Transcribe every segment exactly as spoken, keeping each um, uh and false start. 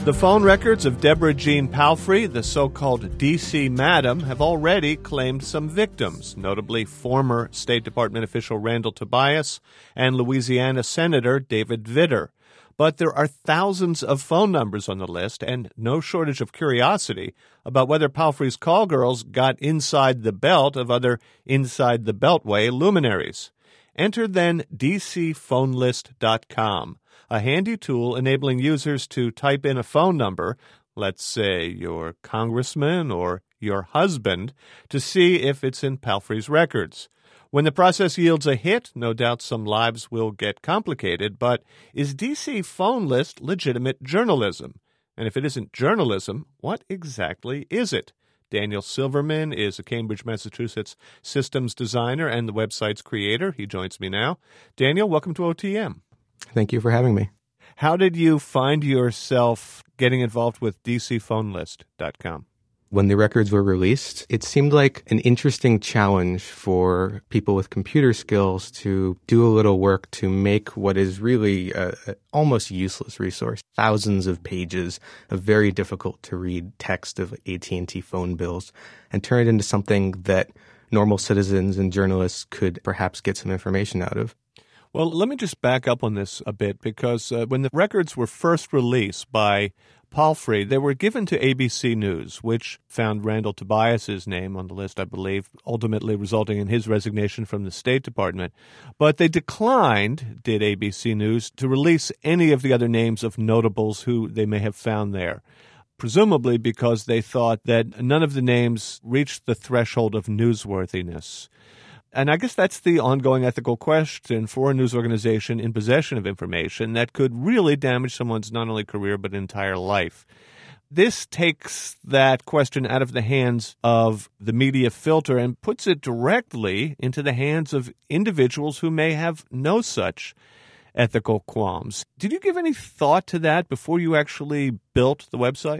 The phone records of Deborah Jean Palfrey, the so-called D C Madam, have already claimed some victims, notably former State Department official Randall Tobias and Louisiana Senator David Vitter. But there are thousands of phone numbers on the list and no shortage of curiosity about whether Palfrey's call girls got inside the belt of other inside the Beltway luminaries. Enter then D C phone list dot com, a handy tool enabling users to type in a phone number, let's say your congressman or your husband, to see if it's in Palfrey's records. When the process yields a hit, no doubt some lives will get complicated, but is D C Phone List legitimate journalism? And if it isn't journalism, what exactly is it? Daniel Silverman is a Cambridge, Massachusetts systems designer and the website's creator. He joins me now. Daniel, welcome to O T M. Thank you for having me. How did you find yourself getting involved with D C phone list dot com? When the records were released, it seemed like an interesting challenge for people with computer skills to do a little work to make what is really a, a almost useless resource. Thousands of pages of very difficult to read text of A T and T phone bills, and turn it into something that normal citizens and journalists could perhaps get some information out of. Well, let me just back up on this a bit, because uh, when the records were first released by Palfrey, they were given to A B C News, which found Randall Tobias's name on the list, I believe, ultimately resulting in his resignation from the State Department. But they declined, did A B C News, to release any of the other names of notables who they may have found there, presumably because they thought that none of the names reached the threshold of newsworthiness. And I guess that's the ongoing ethical question for a news organization in possession of information that could really damage someone's not only career but entire life. This takes that question out of the hands of the media filter and puts it directly into the hands of individuals who may have no such ethical qualms. Did you give any thought to that before you actually built the website?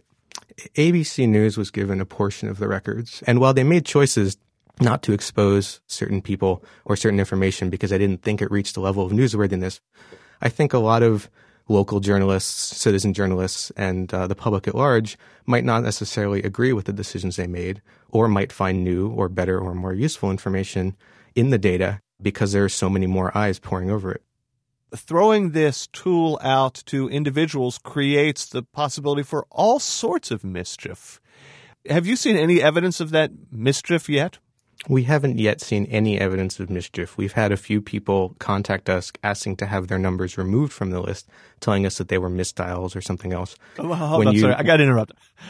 A B C News was given a portion of the records, and while they made choices not to expose certain people or certain information because I didn't think it reached a level of newsworthiness, I think a lot of local journalists, citizen journalists, and uh, the public at large might not necessarily agree with the decisions they made, or might find new or better or more useful information in the data because there are so many more eyes poring over it. Throwing this tool out to individuals creates the possibility for all sorts of mischief. Have you seen any evidence of that mischief yet? We haven't yet seen any evidence of mischief. We've had a few people contact us asking to have their numbers removed from the list, telling us that they were misdials or something else. Oh, well, hold on, you, sorry, I got to interrupt.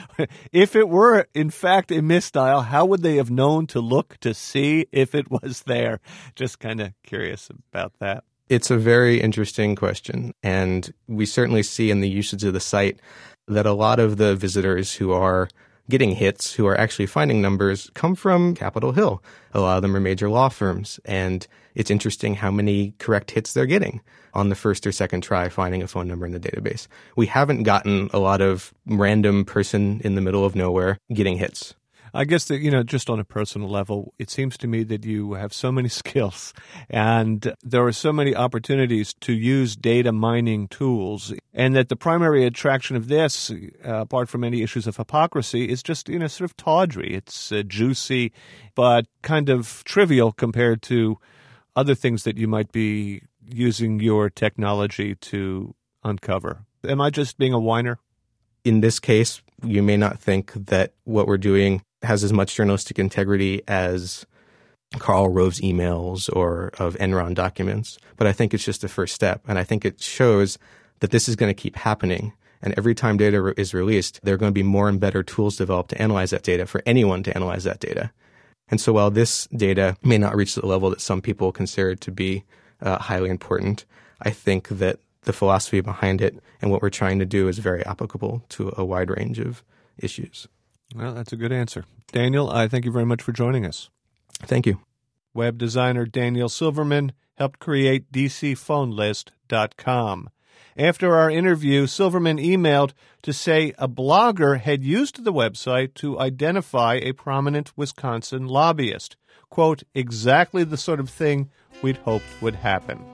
If it were, in fact, a misdial, how would they have known to look to see if it was there? Just kind of curious about that. It's a very interesting question, and we certainly see in the usage of the site that a lot of the visitors who are getting hits, who are actually finding numbers, come from Capitol Hill. A lot of them are major law firms, and it's interesting how many correct hits they're getting on the first or second try finding a phone number in the database. We haven't gotten a lot of random person in the middle of nowhere getting hits. I guess that, you know, just on a personal level, it seems to me that you have so many skills and there are so many opportunities to use data mining tools, and that the primary attraction of this, uh, apart from any issues of hypocrisy, is just, you know, sort of tawdry. It's uh, juicy, but kind of trivial compared to other things that you might be using your technology to uncover. Am I just being a whiner? In this case, you may not think that what we're doing has as much journalistic integrity as Karl Rove's emails or of Enron documents, but I think it's just the first step. And I think it shows that this is going to keep happening. And every time data re- is released, there are going to be more and better tools developed to analyze that data for anyone to analyze that data. And so while this data may not reach the level that some people consider to be uh, highly important, I think that the philosophy behind it and what we're trying to do is very applicable to a wide range of issues. Well, that's a good answer. Daniel, I thank you very much for joining us. Thank you. Web designer Daniel Silverman helped create D C phone list dot com. After our interview, Silverman emailed to say a blogger had used the website to identify a prominent Wisconsin lobbyist. Quote, exactly the sort of thing we'd hoped would happen.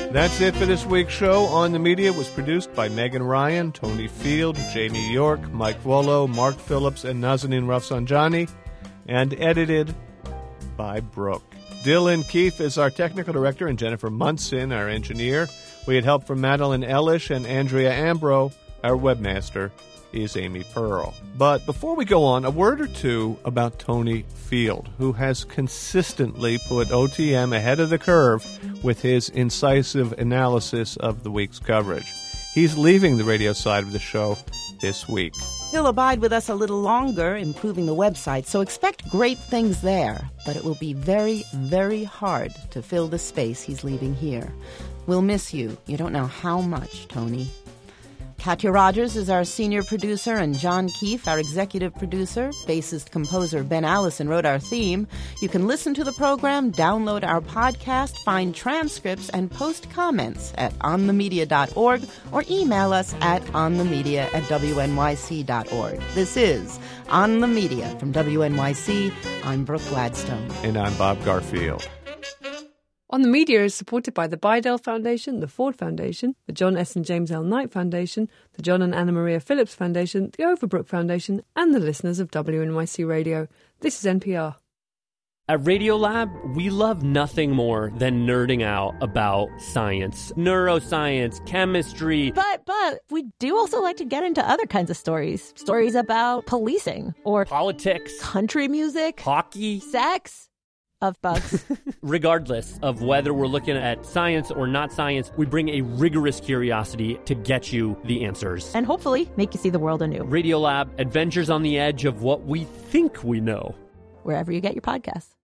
That's it for this week's show. On the Media was produced by Megan Ryan, Tony Field, Jamie York, Mike Volo, Mark Phillips, and Nazanin Rafsanjani, and edited by Brooke. Dylan Keefe is our technical director, and Jennifer Munson, our engineer. We had help from Madeline Ellish and Andrea Ambro. Our webmaster is Amy Pearl. But before we go on, a word or two about Tony Field, who has consistently put O T M ahead of the curve with his incisive analysis of the week's coverage. He's leaving the radio side of the show this week. He'll abide with us a little longer, improving the website, so expect great things there. But it will be very, very hard to fill the space he's leaving here. We'll miss you. You don't know how much, Tony. Katya Rogers is our senior producer, and John Keefe, our executive producer. Bassist-composer Ben Allison wrote our theme. You can listen to the program, download our podcast, find transcripts, and post comments at on the media dot org or email us at onthemedia at w n y c dot org. This is On the Media from W N Y C. I'm Brooke Gladstone. And I'm Bob Garfield. On the Media is supported by the Bidell Foundation, the Ford Foundation, the John S. and James L. Knight Foundation, the John and Anna Maria Phillips Foundation, the Overbrook Foundation, and the listeners of W N Y C Radio. This is N P R. At Radiolab, we love nothing more than nerding out about science, neuroscience, chemistry. But, but, we do also like to get into other kinds of stories. Stories about policing, or politics, country music, hockey, sex. Of bugs. Regardless of whether we're looking at science or not science, we bring a rigorous curiosity to get you the answers. And hopefully make you see the world anew. Radiolab, adventures on the edge of what we think we know. Wherever you get your podcasts.